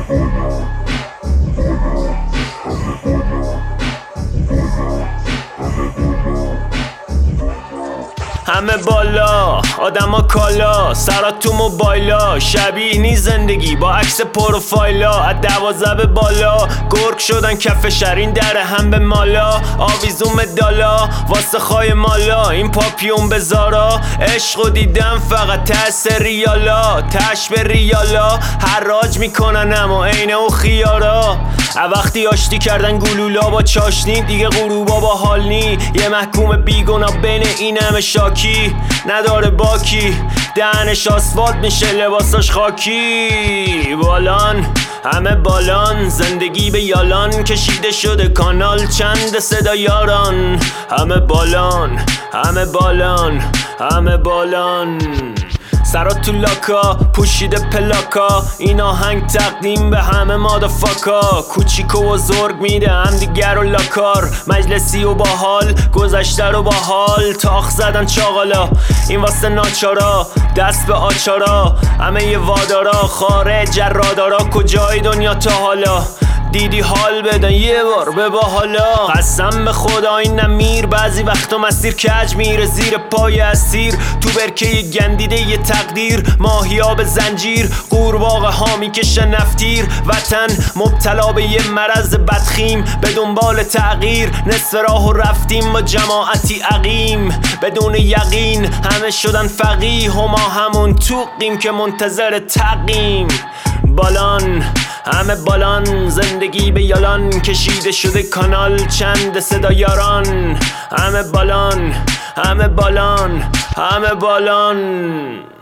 همه بالا، آدما کالا، سرات تو موبایلا، شبیه نی زندگی با عکس پروفایلا. از 12 به بالا گرگ شدن کف شرین دره هم به مالا. آویزون مدالا واسه خای مالا، این پاپیون به زارا. عشقو دیدم فقط تأس ریالا، تش به ریالا حراج میکنن اما عین او خیارا. وقتی آشتی کردن گلولا با چاشنی، دیگه غروبا با حال نی. یه محکوم بیگنا بین این همه شاکی نداره باکی، دهنش آسفالت میشه لباساش خاکی. بالان همه بالان، زندگی به یالان کشیده شده کانال چند صدا یاران. همه بالان همه بالان همه بالان، سرات تو لاکا پوشیده پلاکا. این آهنگ تقدیم به همه مادافاکا. کوچیک و بزرگ میده هم دیگر و لاکار، مجلسی و باحال گذشته رو باحال. تاخ زدن چاقالا این واسه ناچارا، دست به آچارا همه یه وادارا. خارج جرادارا کجای دنیا تا حالا دیدی حال بدن یه بار به باحالا. قسم به خدا این نمیر بعضی وقتا مسیر کج میره زیر پای اسیر. تو برکه گندیده یه تقدیر، ماهیاب زنجیر قورباغه ها میکشن نفتیر. وطن مبتلا به یه مرض بدخیم، به دنبال تغییر نصف راهو رفتیم با جماعتی عقیم. بدون یقین همه شدن فقیه و ما همون توقیم که منتظر تقیم. بالان همه بالان، زندگی به یالان کشیده شده کانال چند صدا یاران. همه بالان همه بالان همه بالان.